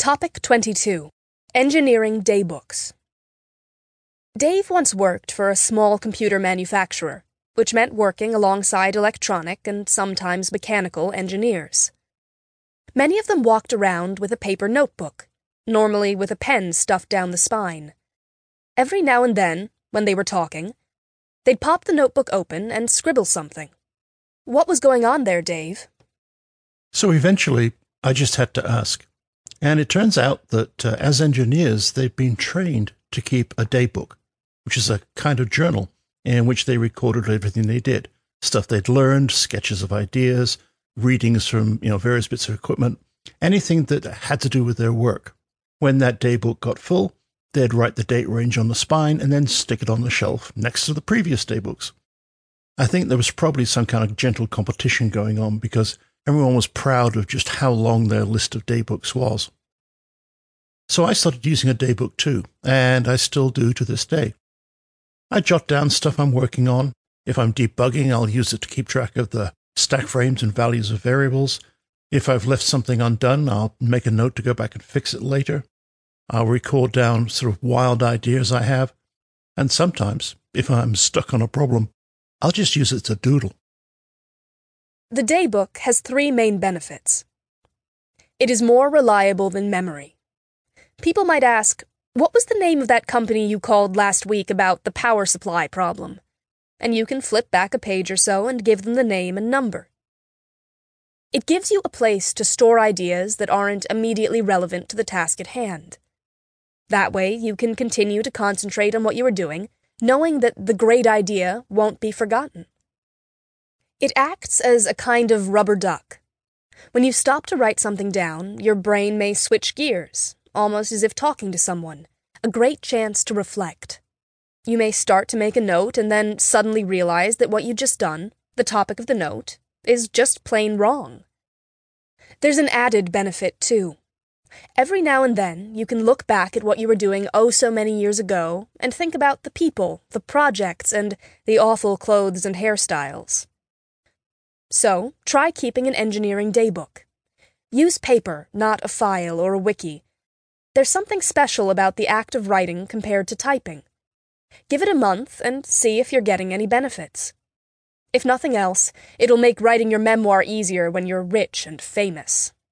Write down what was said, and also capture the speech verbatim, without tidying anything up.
Topic twenty-two. Engineering Daybooks. Dave once worked for a small computer manufacturer, which meant working alongside electronic and sometimes mechanical engineers. Many of them walked around with a paper notebook, normally with a pen stuffed down the spine. Every now and then, when they were talking, they'd pop the notebook open and scribble something. What was going on there, Dave? So eventually, I just had to ask. And it turns out that uh, as engineers, they've been trained to keep a daybook, which is a kind of journal in which they recorded everything they did, stuff they'd learned, sketches of ideas, readings from you know various bits of equipment, anything that had to do with their work. When that daybook got full, they'd write the date range on the spine and then stick it on the shelf next to the previous daybooks. I think there was probably some kind of gentle competition going on because everyone was proud of just how long their list of daybooks was. So I started using a daybook too, and I still do to this day. I jot down stuff I'm working on. If I'm debugging, I'll use it to keep track of the stack frames and values of variables. If I've left something undone, I'll make a note to go back and fix it later. I'll record down sort of wild ideas I have. And sometimes, if I'm stuck on a problem, I'll just use it to doodle. The daybook has three main benefits. It is more reliable than memory. People might ask, what was the name of that company you called last week about the power supply problem? And you can flip back a page or so and give them the name and number. It gives you a place to store ideas that aren't immediately relevant to the task at hand. That way, you can continue to concentrate on what you are doing, knowing that the great idea won't be forgotten. It acts as a kind of rubber duck. When you stop to write something down, your brain may switch gears, almost as if talking to someone, a great chance to reflect. You may start to make a note and then suddenly realize that what you've just done, the topic of the note, is just plain wrong. There's an added benefit, too. Every now and then, you can look back at what you were doing oh so many years ago and think about the people, the projects, and the awful clothes and hairstyles. So, try keeping an engineering daybook. Use paper, not a file or a wiki. There's something special about the act of writing compared to typing. Give it a month and see if you're getting any benefits. If nothing else, it'll make writing your memoir easier when you're rich and famous.